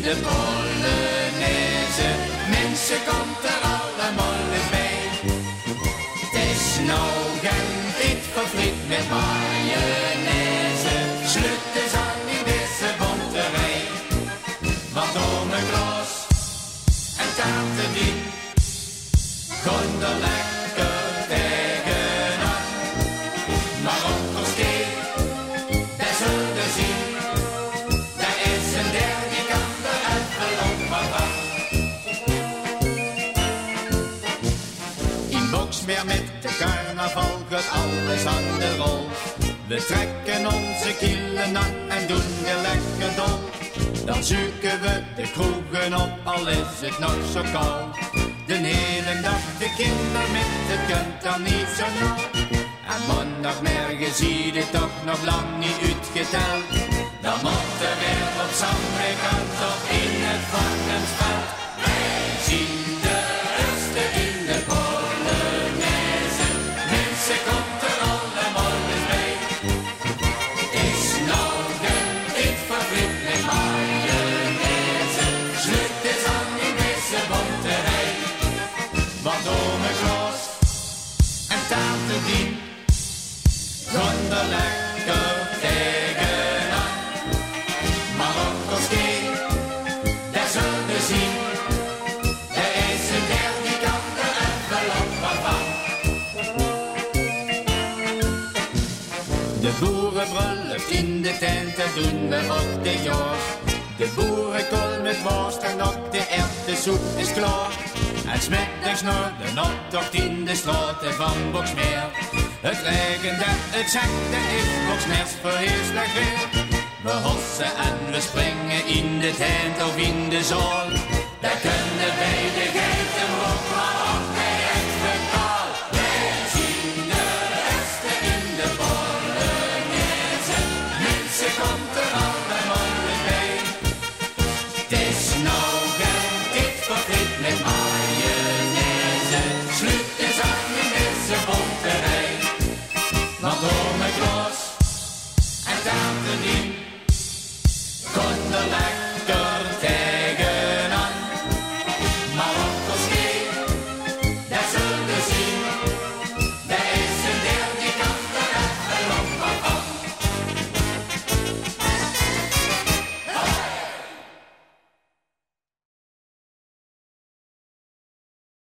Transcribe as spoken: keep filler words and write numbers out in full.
de Polonaise. Mensen komt er allemaal eens bij. Het is nou geen tijd voor friet met mayonaise. Slut eens aan in deze bonterij. Want ome Klaas en tante Dien kon er lekker tegenaan. Maar onkel Skee, daar zult je zien. Daar is een derde die kan er even op maar van. In Boksmeer met de carnaval gaat alles aan de rol. We trekken onze kielen aan en doen je lekker dol. Dan zoeken we de kroegen op, al is het nog zo koud. De hele dag de kinderen met het kunt dan niet zo nauw. En maandagmorgen zie je toch nog lang niet uitgeteld. Dan moet er weer op zandweekend of in het varkensveld. Wij zien de eerste in de Polonaise. Mensen komt er allemaal eens bij. Is nou de dit favoriet met mayonaise. Slut is aan in deze bonterij. Want ome Klaas en tante Dien gaan er lekker tegenaan. Maar onkel Skee, daar zul je zien. Er is een derde die kan er even op wat van. De boerenbruiloft in de tent, dat doen we op dit jaar. De boerenkool met worst en ook de erwtensoep is klaar. En 's middags nog de optocht in de straten van Boksmeer. Het regende, het zakte, is Boksmeers voor heel slecht weer. We hossen en we springen in de tent of in de zon. Daar kunnen wij de